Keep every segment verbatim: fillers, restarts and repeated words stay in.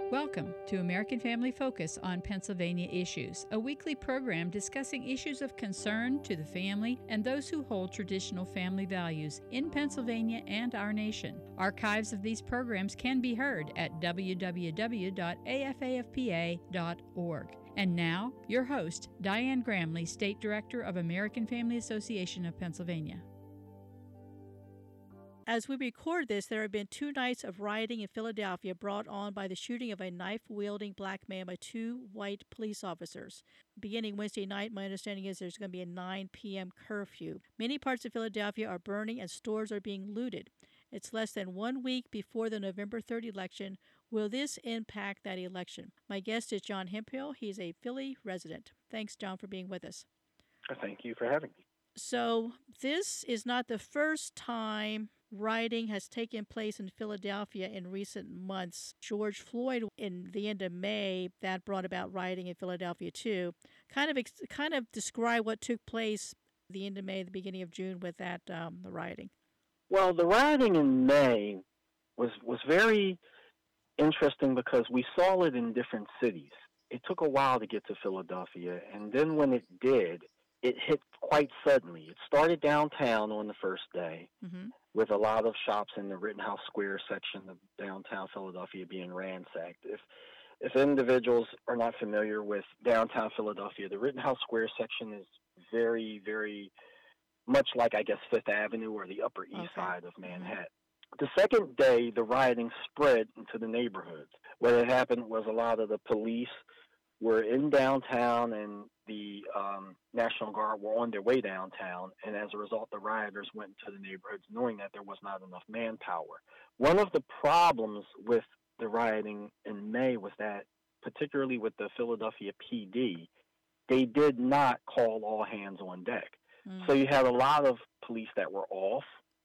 Welcome to American Family Focus on Pennsylvania Issues, a weekly program discussing issues of concern to the family and those who hold traditional family values in Pennsylvania and our nation. Archives of these programs can be heard at w w w dot a f a f p a dot org. And now, your host, Diane Gramley, State Director of American Family Association of Pennsylvania. As we record this, there have been two nights of rioting in Philadelphia brought on by the shooting of a knife-wielding black man by two white police officers. Beginning Wednesday night, my understanding is there's going to be a nine p.m. curfew. Many parts of Philadelphia are burning and stores are being looted. It's less than one week before the November third election. Will this impact that election? My guest is John Hemphill. He's a Philly resident. Thanks, John, for being with us. Thank you for having me. So this is not the first time rioting has taken place in Philadelphia in recent months. George Floyd, in the end of May, that brought about rioting in Philadelphia too. Kind of, ex- kind of describe what took place the end of May, the beginning of June with that um, the rioting. Well, the rioting in May was was very interesting because we saw it in different cities. It took a while to get to Philadelphia, and then when it did, it hit quite suddenly. It started downtown on the first day, mm-hmm. with a lot of shops in the Rittenhouse Square section of downtown Philadelphia being ransacked. If if individuals are not familiar with downtown Philadelphia, the Rittenhouse Square section is very, very much like, I guess, Fifth Avenue or the Upper East okay. Side of Manhattan. Mm-hmm. The second day, the rioting spread into the neighborhoods. What had happened was a lot of the police were in downtown and the um, National Guard were on their way downtown, and as a result, the rioters went into the neighborhoods knowing that there was not enough manpower. One of the problems with the rioting in May was that, particularly with the Philadelphia P D, they did not call all hands on deck. Mm. So you had a lot of police that were off,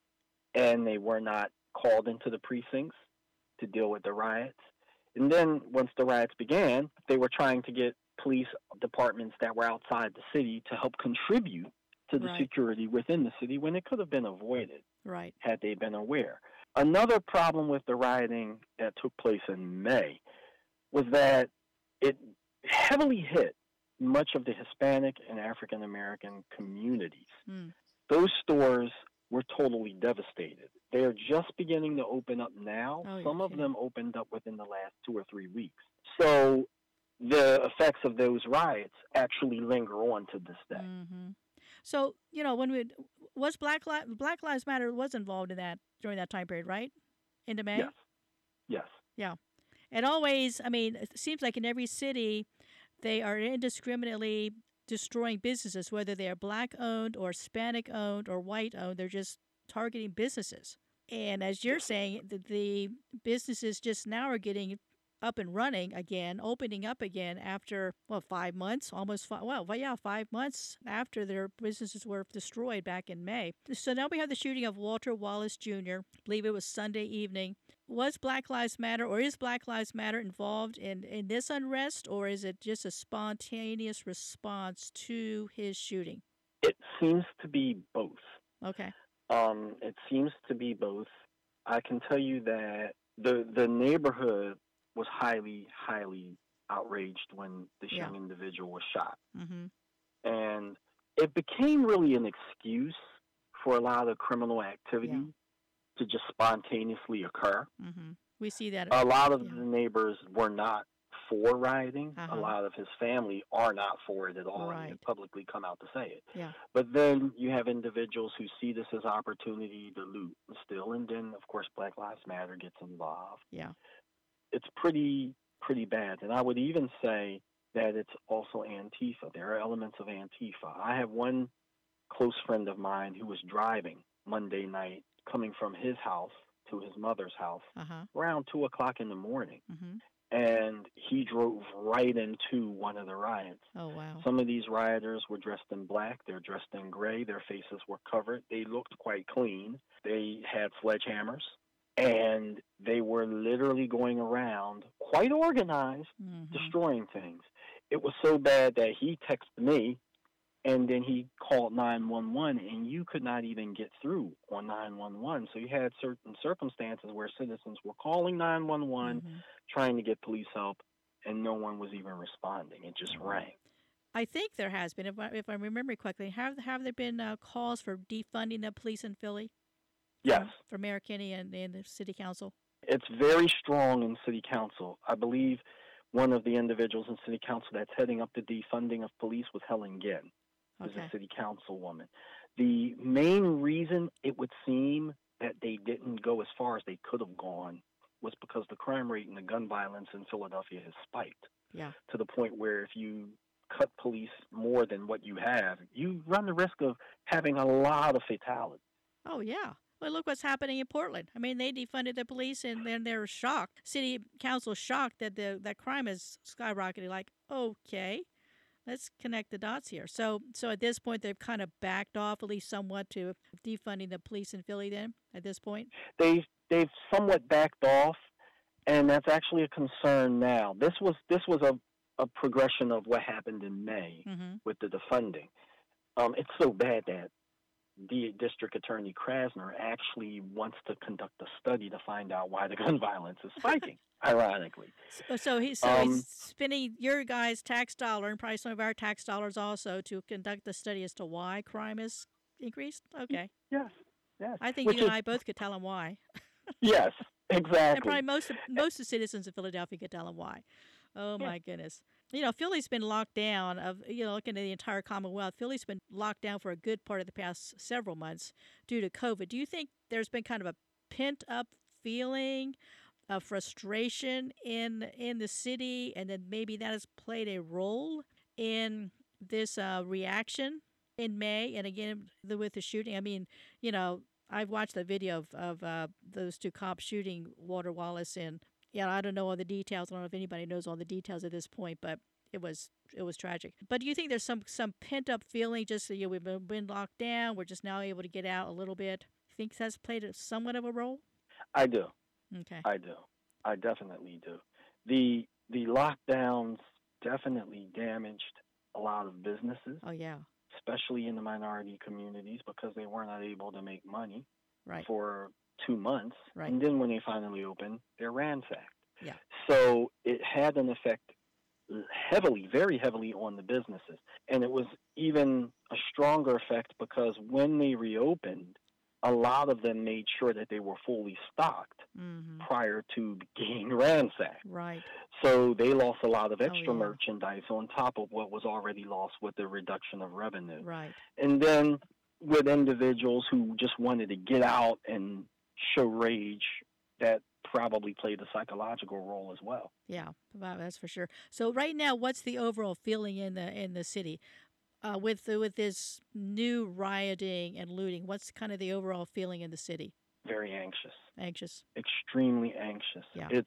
and they were not called into the precincts to deal with the riots. And then once the riots began, they were trying to get police departments that were outside the city to help contribute to the right. security within the city when it could have been avoided right. had they been aware. Another problem with the rioting that took place in May was that it heavily hit much of the Hispanic and African American communities. Mm. Those stores were totally devastated. They are just beginning to open up now. Oh, Some of kidding. them opened up within the last two or three weeks. So the effects of those riots actually linger on to this day. Mm-hmm. So, you know, when we was Black Li- Black Lives Matter was involved in that during that time period, right? Into May? Yes. Yes. Yeah. And always, I mean, it seems like in every city, they are indiscriminately destroying businesses, whether they are black-owned or Hispanic-owned or white-owned. They're just targeting businesses. And as you're saying, the, the businesses just now are getting up and running again, opening up again after, well, five months, almost five, well, yeah, five months after their businesses were destroyed back in May. So now we have the shooting of Walter Wallace Junior I believe it was Sunday evening. Was Black Lives Matter or is Black Lives Matter involved in, in this unrest, or is it just a spontaneous response to his shooting? It seems to be both. Okay. Um, it seems to be both. I can tell you that the the neighborhood was highly, highly outraged when this yeah. young individual was shot. Mm-hmm. And it became really an excuse for a lot of criminal activity yeah. to just spontaneously occur. Mm-hmm. We see that. A lot of yeah. the neighbors were not for rioting. Uh-huh. A lot of his family are not for it at all. Right. And they publicly come out to say it. Yeah. But then you have individuals who see this as opportunity to loot and steal. And then, of course, Black Lives Matter gets involved. Yeah. It's pretty, pretty bad. And I would even say that it's also Antifa. There are elements of Antifa. I have one close friend of mine who was driving Monday night, coming from his house to his mother's house uh-huh. around two o'clock in the morning. Mm-hmm. And he drove right into one of the riots. Oh, wow. Some of these rioters were dressed in black. They're dressed in gray. Their faces were covered. They looked quite clean. They had sledgehammers. And they were literally going around, quite organized, mm-hmm. destroying things. It was so bad that he texted me and then he called nine one one, and you could not even get through on nine one one. So you had certain circumstances where citizens were calling nine one one, Mm-hmm. trying to get police help, and no one was even responding. It just rang. I think there has been, if I, if I remember correctly, have have there been uh, calls for defunding the police in Philly? Yes. From, from Mayor Kinney and, and the city council? It's very strong in city council. I believe one of the individuals in city council that's heading up the defunding of police was Helen Ginn, who's Okay. a city councilwoman. The main reason it would seem that they didn't go as far as they could have gone was because the crime rate and the gun violence in Philadelphia has spiked Yeah. to the point where if you cut police more than what you have, you run the risk of having a lot of fatalities. Oh, yeah. Well, look what's happening in Portland. I mean, they defunded the police, and then they're shocked. City council shocked that the that crime has skyrocketed. Like, okay, let's connect the dots here. So, so at this point, they've kind of backed off, at least somewhat, to defunding the police in Philly. Then, at this point, They've they've somewhat backed off, and that's actually a concern now. This was this was a, a progression of what happened in May mm-hmm. with the defunding. Um, it's so bad that the District Attorney Krasner actually wants to conduct a study to find out why the gun violence is spiking, ironically. So, so, he, so Um, he's spending your guys' tax dollar and probably some of our tax dollars also to conduct the study as to why crime is increased? Okay. Yes, yes. I think Which you and is- I both could tell him why. Yes, And exactly. probably most of, most of the citizens of Philadelphia could tell them why. Oh, Yeah. my goodness. You know, Philly's been locked down, of you know, looking at the entire Commonwealth, Philly's been locked down for a good part of the past several months due to COVID. Do you think there's been kind of a pent-up feeling of frustration in in the city, and then maybe that has played a role in this uh, reaction in May, and again the, with the shooting? I mean, you know, I've watched the video of, of uh, those two cops shooting Walter Wallace, and yeah, I don't know all the details. I don't know if anybody knows all the details at this point, but it was it was tragic. But do you think there's some some pent up feeling? Just you know, we've been, been locked down, we're just now able to get out a little bit. Think that's played a, somewhat of a role? I do. Okay. I do. I definitely do. The the lockdowns definitely damaged a lot of businesses, Oh yeah. especially in the minority communities, because they were not able to make money Right. for two months. Right. And then when they finally opened, they're ransacked. Yeah. So it had an effect heavily, very heavily on the businesses. And it was even a stronger effect because when they reopened, a lot of them made sure that they were fully stocked Mm-hmm. prior to being ransacked. Right. So they lost a lot of Oh, extra yeah. merchandise on top of what was already lost with the reduction of revenue. Right. And then with individuals who just wanted to get out and show rage, that probably played a psychological role as well. Yeah. Wow, that's for sure. So right now, what's the overall feeling in the in the city? Uh, with the, with this new rioting and looting, what's kind of the overall feeling in the city? Very anxious, Anxious. extremely anxious. Yeah. It's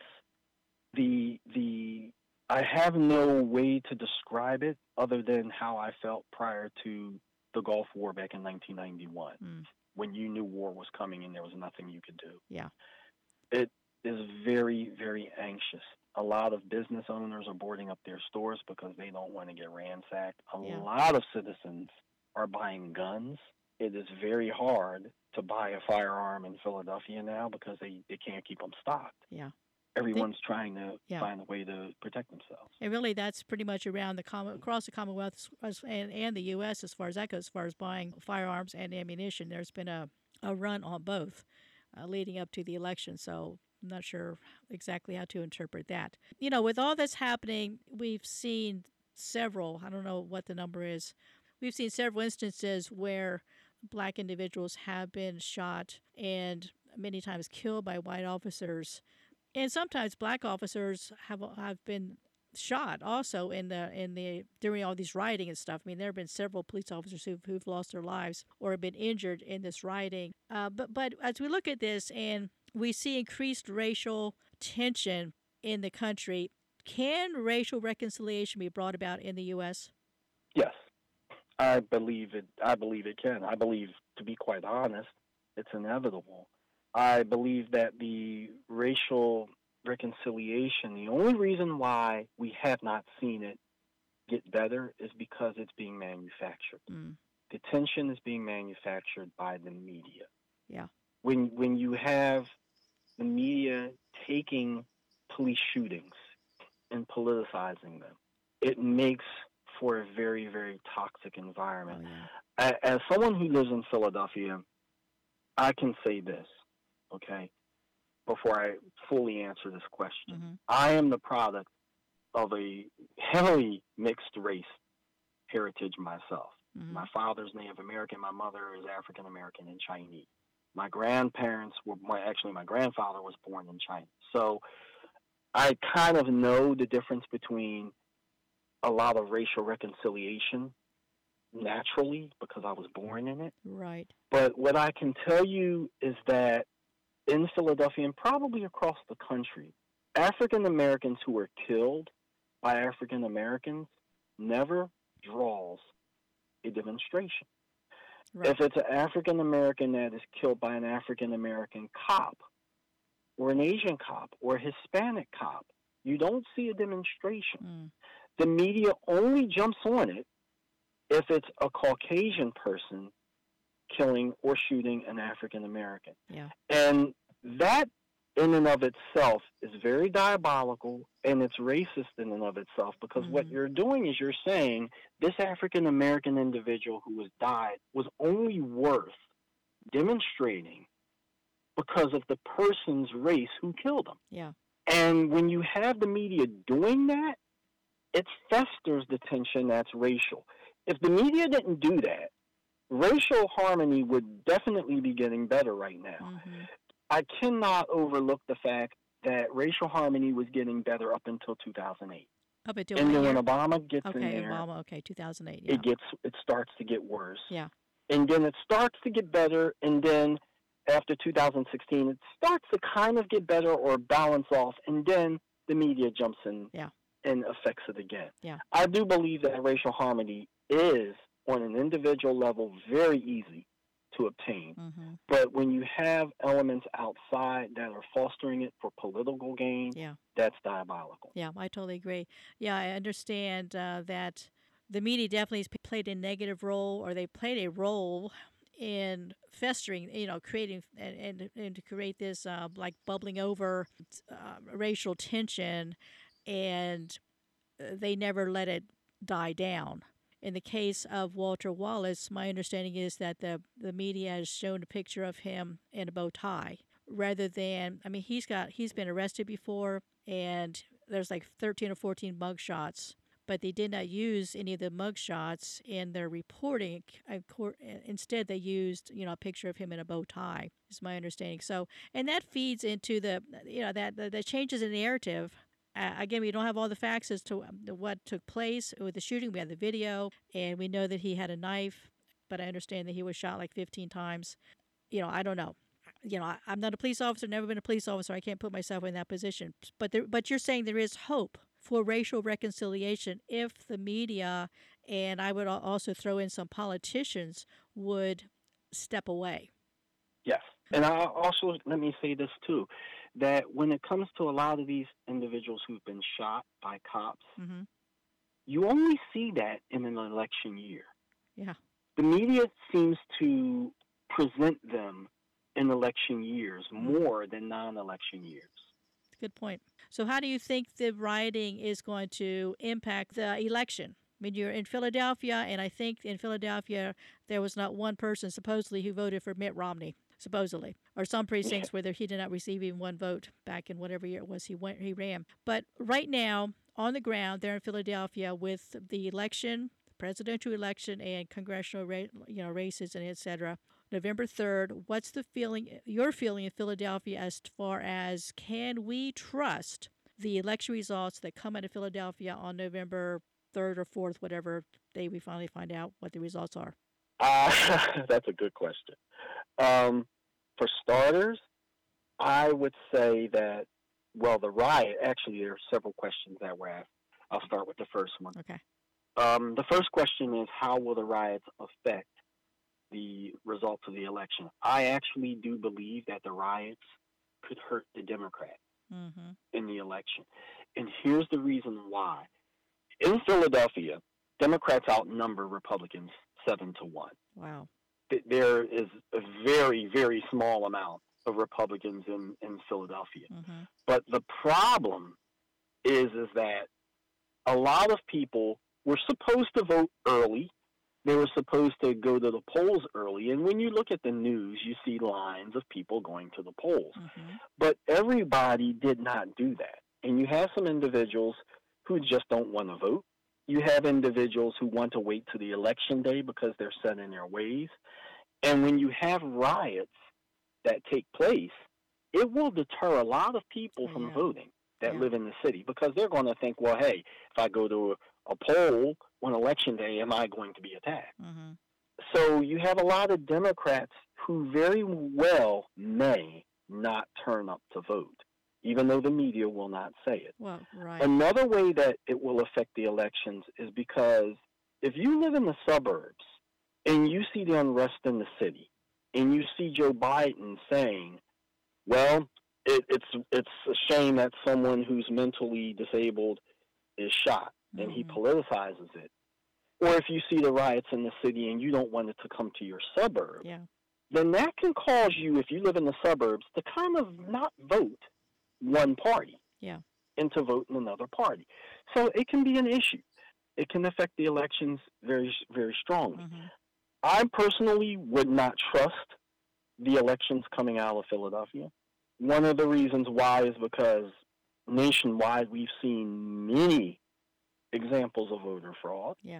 the the I have no way to describe it other than how I felt prior to the Gulf War back in nineteen ninety-one, Mm. when you knew war was coming and there was nothing you could do. Yeah. It is very, very anxious. A lot of business owners are boarding up their stores because they don't want to get ransacked. A Yeah. lot of citizens are buying guns. It is very hard to buy a firearm in Philadelphia now because they, they can't keep them stocked. Yeah. Everyone's trying to Yeah. find a way to protect themselves. And really, that's pretty much around the common across the Commonwealth as- and, and the U S as far as that goes, as far as buying firearms and ammunition. There's been a, a run on both uh, leading up to the election. So I'm not sure exactly how to interpret that. You know, with all that's happening, we've seen several, I don't know what the number is, we've seen several instances where black individuals have been shot and many times killed by white officers. And sometimes black officers have have been shot also in the in the during all these rioting and stuff. I mean, there have been several police officers who've who've lost their lives or have been injured in this rioting. Uh, but but as we look at this and we see increased racial tension in the country, can racial reconciliation be brought about in the U S? Yes, I believe it. I believe it can. I believe, to be quite honest, it's inevitable. I believe that the racial reconciliation, the only reason why we have not seen it get better is because it's being manufactured. Mm. The tension is being manufactured by the media. Yeah. When when you have the media taking police shootings and politicizing them, it makes for a very, very toxic environment. Oh, yeah. A- As someone who lives in Philadelphia, I can say this, okay, before I fully answer this question. Mm-hmm. I am the product of a heavily mixed race heritage myself. Mm-hmm. My father's Native American, my mother is African American and Chinese. My grandparents were, my, actually, my grandfather was born in China. So I kind of know the difference between a lot of racial reconciliation naturally because I was born in it. Right. But what I can tell you is that in Philadelphia and probably across the country, African Americans who were killed by African Americans never draws a demonstration. Right. If it's an African American that is killed by an African American cop or an Asian cop or a Hispanic cop, you don't see a demonstration. Mm. The media only jumps on it if it's a Caucasian person killing or shooting an African American. Yeah. And that in and of itself is very diabolical, and it's racist in and of itself, because mm-hmm. what you're doing is you're saying this African American individual who has died was only worth demonstrating because of the person's race who killed him. Yeah. And when you have the media doing that, it festers the tension that's racial. If the media didn't do that, racial harmony would definitely be getting better right now. Mm-hmm. I cannot overlook the fact that racial harmony was getting better up until two thousand eight. Up until and then year? when Obama gets okay, in there, Obama, okay, two thousand eight, yeah. it gets it starts to get worse. Yeah. And then it starts to get better, and then after two thousand sixteen, it starts to kind of get better or balance off, and then the media jumps in yeah. and affects it again. Yeah. I do believe that racial harmony is, on an individual level, very easy to obtain. Mm-hmm. But when you have elements outside that are fostering it for political gain, yeah. that's diabolical. Yeah, I totally agree. Yeah, I understand uh, that the media definitely has played a negative role, or they played a role in festering, you know, creating and, and, and to create this uh, like bubbling over uh, racial tension, and they never let it die down. In the case of Walter Wallace, my understanding is that the, the media has shown a picture of him in a bow tie rather than, I mean, he's got he's been arrested before, and there's like thirteen or fourteen mug shots, but they did not use any of the mug shots in their reporting. Instead, they used, you know, a picture of him in a bow tie, is my understanding. So, and that feeds into the, you know, that the, the changes in narrative. Uh, again, we don't have all the facts as to what took place with the shooting. We have the video, and we know that he had a knife, but I understand that he was shot like fifteen times. You know, I don't know. You know, I, I'm not a police officer, never been a police officer. I can't put myself in that position. But there, but you're saying there is hope for racial reconciliation if the media, and I would also throw in some politicians, would step away. Yes. And I also, let me say this too, that when it comes to a lot of these individuals who've been shot by cops, mm-hmm. you only see that in an election year. Yeah. The media seems to present them in election years more than non-election years. Good point. So how do you think the rioting is going to impact the election? I mean, you're in Philadelphia, and I think in Philadelphia there was not one person supposedly who voted for Mitt Romney. Supposedly, or some precincts where he did not receive even one vote back in whatever year it was he went he ran. But right now, on the ground there in Philadelphia, with the election, presidential election, and congressional ra- you know races and et cetera, November third, what's the feeling? Your feeling in Philadelphia as far as can we trust the election results that come out of Philadelphia on November third or fourth, whatever day we finally find out what the results are? Uh, that's a good question. Um, for starters, I would say that, well, the riot, actually, there are several questions that were asked. I'll start with the first one. Okay. Um, the first question is, how will the riots affect the results of the election? I actually do believe that the riots could hurt the Democrats mm-hmm. in the election. And here's the reason why. In Philadelphia, Democrats outnumber Republicans seven to one. Wow. There is a very, very small amount of Republicans in, in Philadelphia. Mm-hmm. But the problem is, is that a lot of people were supposed to vote early. They were supposed to go to the polls early. And when you look at the news, you see lines of people going to the polls. Mm-hmm. But everybody did not do that. And you have some individuals who just don't want to vote. You have individuals who want to wait to the election day because they're set in their ways. And when you have riots that take place, it will deter a lot of people from Yeah. voting that Yeah. live in the city, because they're going to think, well, hey, if I go to a, a poll on election day, am I going to be attacked? Mm-hmm. So you have a lot of Democrats who very well may not turn up to vote, even though the media will not say it. Well, right. Another way that it will affect the elections is because if you live in the suburbs and you see the unrest in the city and you see Joe Biden saying, well, it, it's it's a shame that someone who's mentally disabled is shot, and he Mhm. politicizes it. Or if you see the riots in the city and you don't want it to come to your suburb, Yeah. then that can cause you, if you live in the suburbs, to kind of not vote one party Yeah. and to vote in another party. So it can be an issue. It can affect the elections very, very strongly. Mm-hmm. I personally would not trust the elections coming out of Philadelphia. One of the reasons why is because nationwide we've seen many examples of voter fraud. Yeah.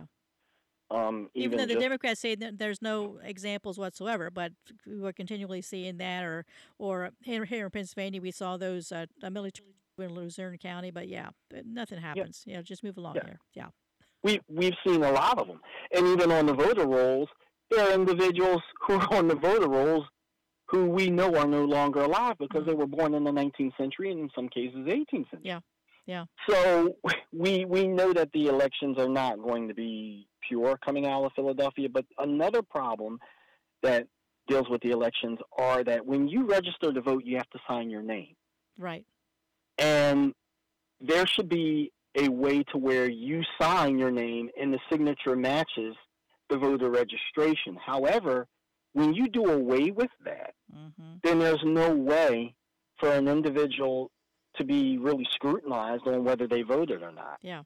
Um, Even, even though the just, Democrats say that there's no examples whatsoever, but we're continually seeing that. Or, or here, here in Pennsylvania, we saw those uh, a military in Luzerne County. But yeah, but nothing happens. You know, just move along Yeah. here. Yeah. we, we've seen a lot of them. And even on the voter rolls, there are individuals who are on the voter rolls who we know are no longer alive because Mhm. they were born in the nineteenth century and in some cases the eighteenth century. Yeah. Yeah. So we we know that the elections are not going to be pure coming out of Philadelphia. But another problem that deals with the elections are that when you register to vote, you have to sign your name. Right. And there should be a way to where you sign your name and the signature matches the voter registration. However, when you do away with that, Mm-hmm. then there's no way for an individual to be really scrutinized on whether they voted or not. Yeah.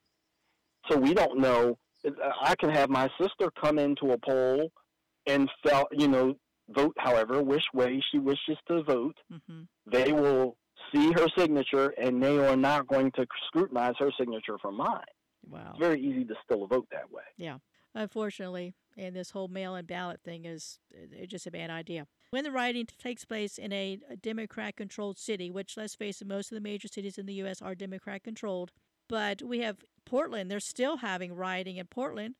So we don't know. I can have my sister come into a poll and felt, you know, vote however which way she wishes to vote. Mm-hmm. They will see her signature, and they are not going to scrutinize her signature from mine. Wow. It's very easy to still vote that way. Yeah. Unfortunately, and this whole mail-in ballot thing is it's just a bad idea. When the rioting takes place in a, a Democrat-controlled city, which, let's face it, most of the major cities in the U S are Democrat-controlled, but we have Portland. They're still having rioting in Portland,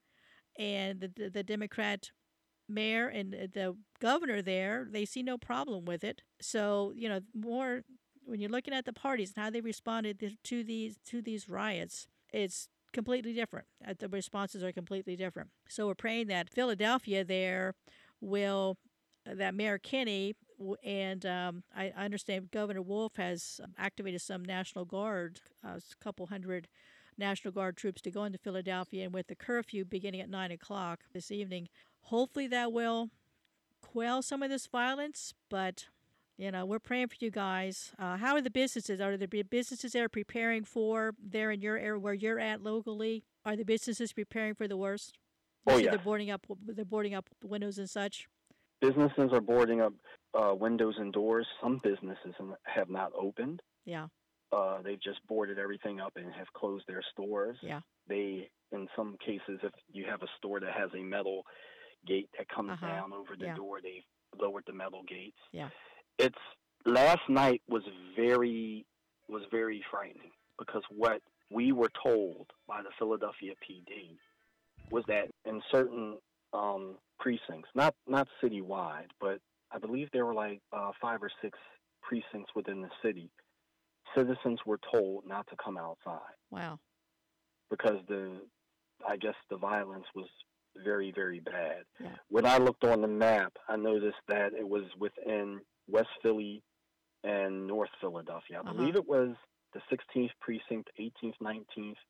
and the, the, the Democrat mayor and the governor there, they see no problem with it. So, you know, more when you're looking at the parties and how they responded to these to these riots, it's completely different. Uh, The responses are completely different. So we're praying that Philadelphia there will, uh, that Mayor Kinney w- and um, I, I understand Governor Wolf has um, activated some National Guard, uh, a couple hundred National Guard troops to go into Philadelphia, and with the curfew beginning at nine o'clock this evening, hopefully that will quell some of this violence. But you know, we're praying for you guys. Uh, how are the businesses? Are there businesses there preparing for there in your area where you're at locally? Are the businesses preparing for the worst? You Oh, said yes. they're boarding up. They're boarding up windows and such. Businesses are boarding up uh, windows and doors. Some businesses have not opened. Yeah, Uh, they've just boarded everything up and have closed their stores. yeah, They, in some cases, if you have a store that has a metal gate that comes Uh-huh. down over the Yeah. door, they've lowered the metal gates. yeah. It's last night was very was very frightening because what we were told by the Philadelphia P D was that in certain um, precincts, not not citywide, but I believe there were like uh, five or six precincts within the city, citizens were told not to come outside Wow. because the I guess the violence was very, very bad. Yeah. When I looked on the map, I noticed that it was within West Philly and North Philadelphia. I Uh-huh. believe it was the sixteenth precinct, eighteenth, nineteenth,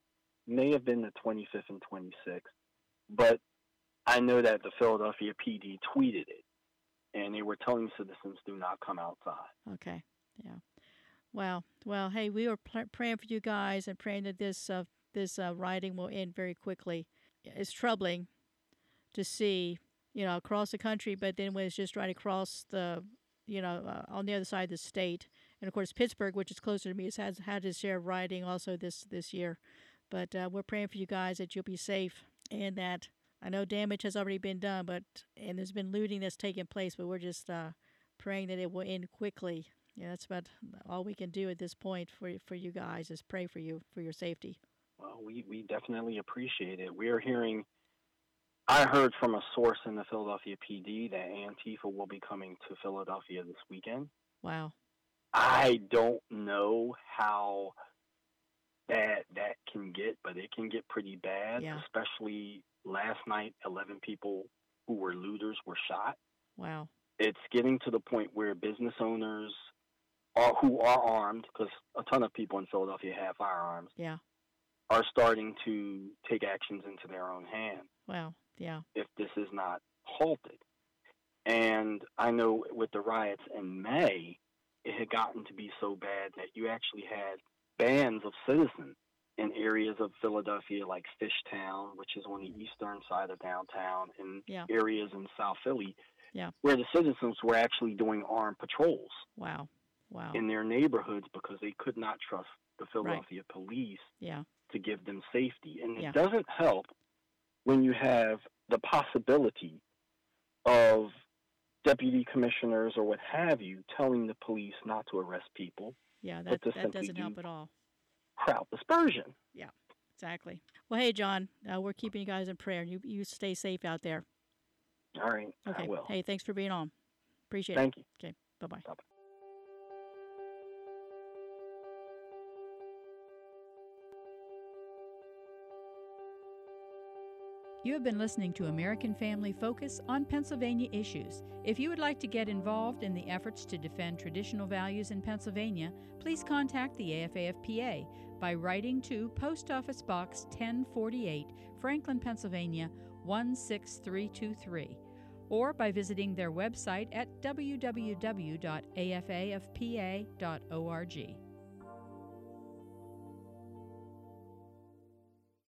may have been the twenty-fifth and twenty-sixth, but I know that the Philadelphia P D tweeted it, and they were telling citizens do not come outside. Okay. Yeah. Wow. Well, hey, we were pl- praying for you guys and praying that this uh, this uh, rioting will end very quickly. It's troubling to see, you know, across the country, but then when it's just right across the, you know, uh, on the other side of the state, and of course Pittsburgh, which is closer to me, has had its share of rioting also this this year. But uh, we're praying for you guys that you'll be safe and that I know damage has already been done, but and there's been looting that's taken place, but we're just uh, praying that it will end quickly. Yeah, that's about all we can do at this point for for you guys is pray for you for your safety. Well, we, we definitely appreciate it. We are hearing, I heard from a source in the Philadelphia P D that Antifa will be coming to Philadelphia this weekend. Wow. I don't know how bad that can get, but it can get pretty bad, Yeah. especially last night, eleven people who were looters were shot. Wow. It's getting to the point where business owners are, who are armed, because a ton of people in Philadelphia have firearms, Yeah. are starting to take actions into their own hands Wow. Yeah. if this is not halted. And I know with the riots in May, it had gotten to be so bad that you actually had bands of citizens in areas of Philadelphia like Fishtown, which is on the eastern side of downtown, and Yeah. areas in South Philly, Yeah. where the citizens were actually doing armed patrols Wow. Wow. in their neighborhoods because they could not trust the Philadelphia police Yeah. to give them safety. And Yeah. it doesn't help when you have the possibility of deputy commissioners or what have you telling the police not to arrest people, Yeah. but That to that simply doesn't do help at all. crowd dispersion. Exactly. Well, hey, John, uh, we're keeping you guys in prayer. You you stay safe out there. All right, Okay. I will. Hey, thanks for being on. Appreciate Thank you. it. Okay. Bye bye. Bye-bye. You have been listening to American Family Focus on Pennsylvania issues. If you would like to get involved in the efforts to defend traditional values in Pennsylvania, please contact the A F A F P A by writing to Post Office Box ten forty-eight, Franklin, Pennsylvania one six three two three, or by visiting their website at w w w dot a f a f p a dot org.